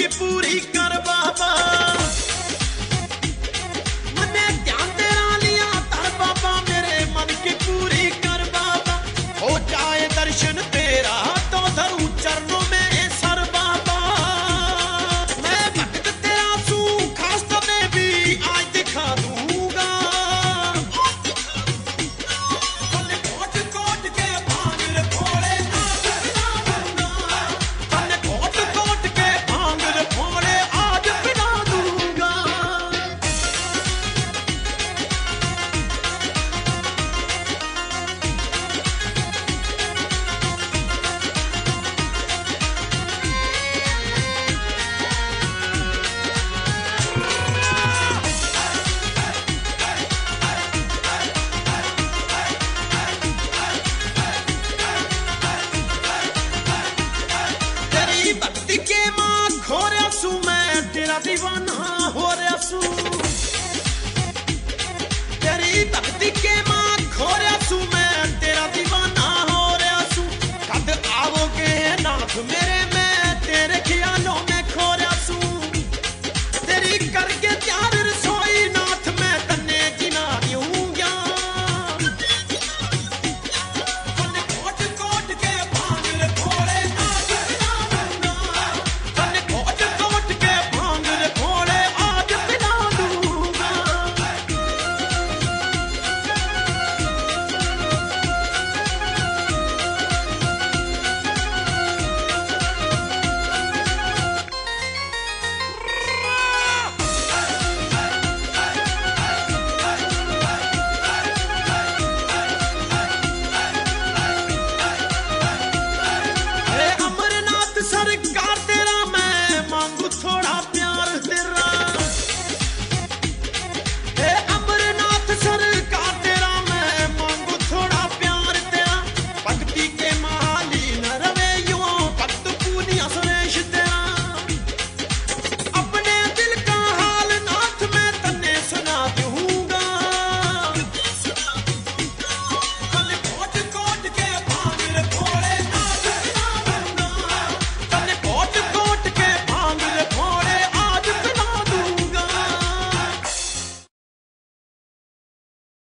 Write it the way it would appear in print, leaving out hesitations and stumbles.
की पूरी कर बाबा। मैंने ध्यान तेरा लिया तर बाबा, मेरे मन की पूरी कर बाबा। हो जाए दर्शन तेरा तो धरूं चरणों में सर बाबा। मैं भक्त तेरा सू खास तुम्हें भी आज दिखा दूंगा। कोट कोट के भांग रे भोले आज पिला दूंगा। कोट कोट के भांग रे भोले आज पिला दूंगा। तेरी भक्ति के मां खो रहा सू, मैं तेरा दीवाना हो रहा सू। तेरी भक्ति के मां खो रहा सू, मैं तेरा दीवाना हो रहा सू। कद आओगे नाथ मेरे, मैं तेरे ख्यालों में खो रहा सू। तेरी करके प्यार रसोई नाथ, मैं तन्ने जिना दूंगा। कोट कोट के भांग रे भोले आज पिला दूंगा। कोट कोट के भांग रे भोले आज पिला दूंगा। अरे अमरनाथ सरकार तेरा मैं मांगू थोड़ा